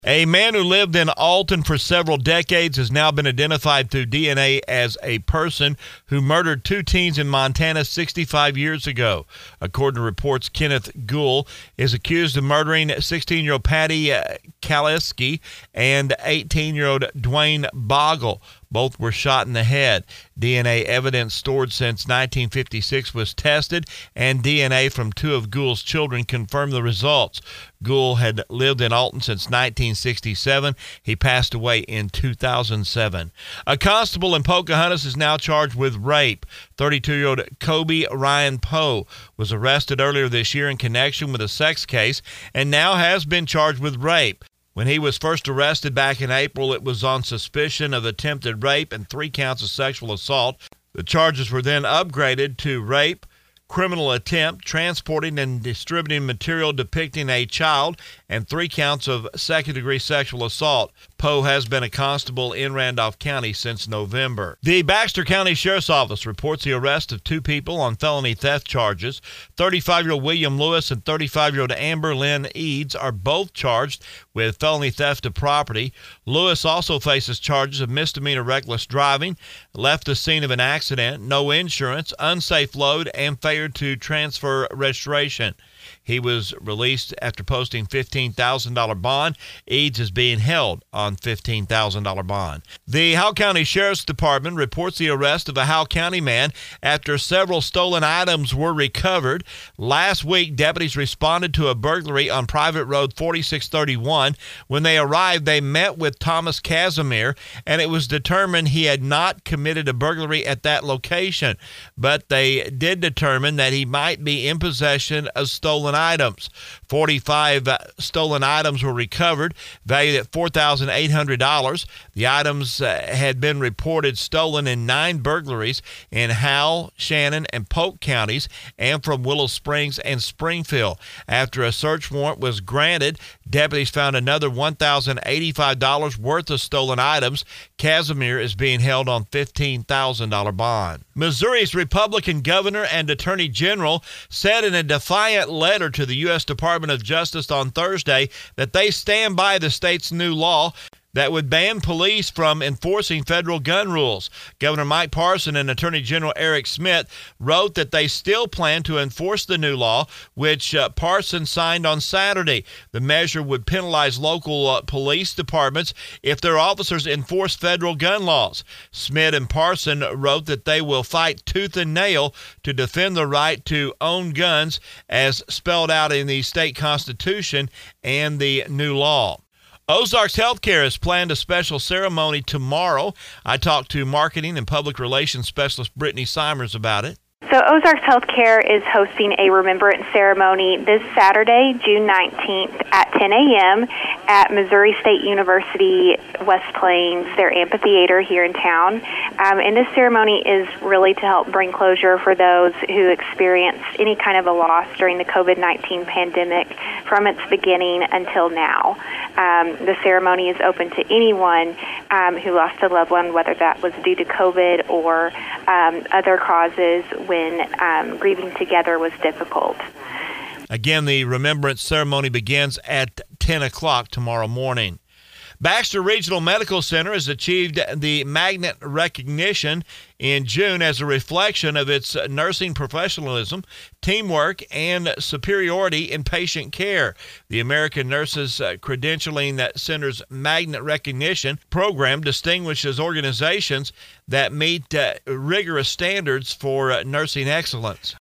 A man who lived in Alton for several decades has now been identified through DNA as a person who murdered two teens in Montana 65 years ago. According to reports, Kenneth Gould is accused of murdering 16-year-old Patty Kaliski and 18-year-old Dwayne Bogle. Both were shot in the head. DNA evidence stored since 1956 was tested, and DNA from two of Gould's children confirmed the results. Gould had lived in Alton since 1967. He passed away in 2007. A constable in Pocahontas is now charged with rape. 32-year-old Kobe Ryan Poe was arrested earlier this year in connection with a sex case and now has been charged with rape. When he was first arrested back in April, it was on suspicion of attempted rape and 3 counts of sexual assault. The charges were then upgraded to rape, criminal attempt, transporting and distributing material depicting a child, and 3 counts of second-degree sexual assault. Poe has been a constable in Randolph County since November. The Baxter County Sheriff's Office reports the arrest of 2 people on felony theft charges. 35-year-old William Lewis and 35-year-old Amber Lynn Eads are both charged with felony theft of property. Lewis also faces charges of misdemeanor reckless driving, left the scene of an accident, no insurance, unsafe load, and failure to transfer registration. He was released after posting $15,000 bond. Eads is being held on $15,000 bond. The Howell County Sheriff's Department reports the arrest of a Howell County man after several stolen items were recovered. Last week, deputies responded to a burglary on Private Road 4631. When they arrived, they met with Thomas Casimir, and it was determined he had not committed a burglary at that location, but they did determine that he might be in possession of stolen items. 45 stolen items were recovered, valued at $4,800. The items had been reported stolen in 9 burglaries in Howell, Shannon, and Polk counties, and from Willow Springs and Springfield. After a search warrant was granted, deputies found another $1,085 worth of stolen items. Casimir is being held on $15,000 bond. Missouri's Republican governor and attorney general said in a defiant letter to the U.S. Department of Justice on Thursday that they stand by the state's new law that would ban police from enforcing federal gun rules. Governor Mike Parson and Attorney General Eric Schmitt wrote that they still plan to enforce the new law, which Parson signed on Saturday. The measure would penalize local police departments if their officers enforce federal gun laws. Schmitt and Parson wrote that they will fight tooth and nail to defend the right to own guns as spelled out in the state constitution and the new law. Ozarks Healthcare has planned a special ceremony tomorrow. I talked to marketing and public relations specialist Brittany Simers about it. So Ozarks Healthcare is hosting a remembrance ceremony this Saturday, June 19th at 10 a.m. at Missouri State University, West Plains, their amphitheater here in town. And this ceremony is really to help bring closure for those who experienced any kind of a loss during the COVID-19 pandemic from its beginning until now. The ceremony is open to anyone who lost a loved one, whether that was due to COVID or other causes when grieving together was difficult. Again, the remembrance ceremony begins at 10 o'clock tomorrow morning. Baxter Regional Medical Center has achieved the Magnet recognition in June as a reflection of its nursing professionalism, teamwork, and superiority in patient care. The American Nurses Credentialing Center's Magnet recognition program distinguishes organizations that meet rigorous standards for nursing excellence.